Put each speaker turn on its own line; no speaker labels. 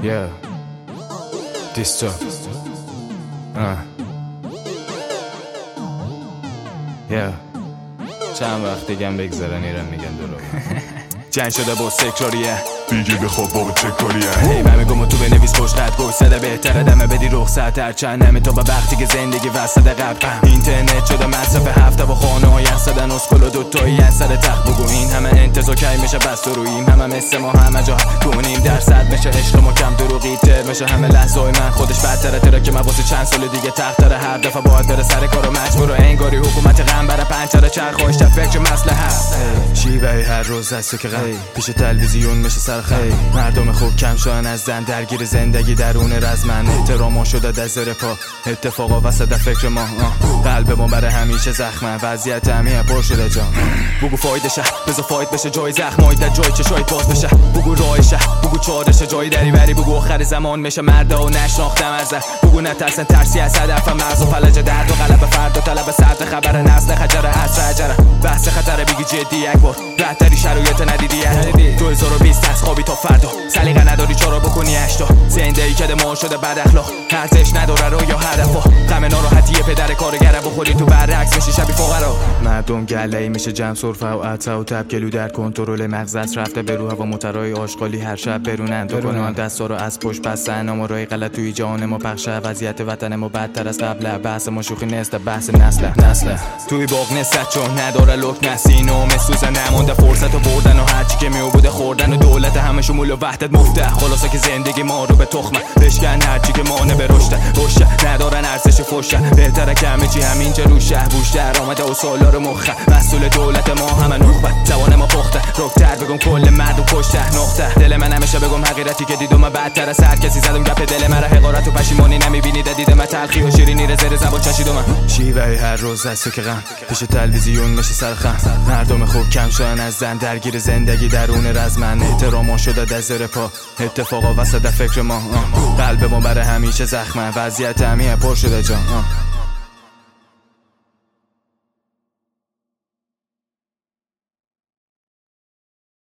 Yeah دیستو چند وقت دیگم بگذارن ایران میگن درو جنگ شده با سکراریه
دیگه بخواب بابا چه کاریه
هی من میگم تو بنویس پشت خط گوش زده بهتره دمه بدی رخصت هر چند همه تا به وقتی که زندگی وسط قبل اینترنت شده مصرف هفته با خانه های اصدن اسکل و دوتایی از سر تخت بگو این همه انتظار کی میشه بس روییم همه مثل ما همه جا دونیم درصد میشه عشق ما کم دروغی تر میشه همه لحظه های من خودش بدتره تره که من واسه چند سال دیگه تخت داره هر دفعه باید بره سر کار و مجبور و انگاری حکومت غم بره پنچره چرخوش تا فکر مصلحت شیوه هر روز است که پیش تلویزیون میشه سرخم مردم خوب کم شدن از زن درگیر زندگی درون رزمن احترام شده از زیر پا اتفاقا وسط فکر ما قلب ما برای همیشه زخمه وضعیت همیه پر شده جان بگو فایدشه بذار فاید بشه جای زخمای در جای چشای باز بشه بگو راهشه بگو چارشه جای دری بری بگو آخر زمان میشه مردا و نشناختم از بگو نترسن ترسی از هدف مرز و فلج درد و غلب فردا طلب سرد خبر نسل خجر عصر عجره بحث خطر بگی جدی یک بار بهتری شرایط ندیدی 2020 از خوابی تا فردا سلیقه نداری چرا بکنی اشتا زندگی کده ما شده بد اخلاق ارزش نداره رو یا هدفا غم ناراحتی پدر کارگره بخوری تو برعکس میشی شبیه فقرا مردم گله میشه جمع سرفه و عطا و تبکلو در کنترل مغزت رفته به روح و مترای آشغالی هر شب برونن تو کنن دستا رو از پشت بستن اما رای غلط توی جان ما پخش وضعیت وطن ما بدتر از قبل بحث ما شوخی نیست بحث نسل توی باغ نست چون نداره لک نسینو مسوزه نمونده فرصت رو بردن و هرچی که میوبوده خوردن و دولت همه شمول و وحدت مفته خلاصه که زندگی ما رو به تخمه بشکن هرچی که مانه به رشته ندارن ارزش فشه بهتره که همه چی همینجا روشه بوش در آمده و سالار مخه مسئول دولت ما همه نخبه زبان ما پخته رکتر بگم کل مردم کشته نقطه دل من همیشه بگم حقیقتی که دیدم من بدتر از هر کسی زدم گپ دل مرا حقارت و پشیمانی نمیبینی دید من تلخی و شیرینی رو زیر زبان چشیدم شیوه هر روز است که غم پیش تلویزیون میشه سرخم مردم خوب کم شدن از زن درگیر زندگی درون رزمن احترام شده از زیر پا اتفاقا وسط فکر ما قلب ما برای همیشه زخمه وضعیت همیه پر شده جان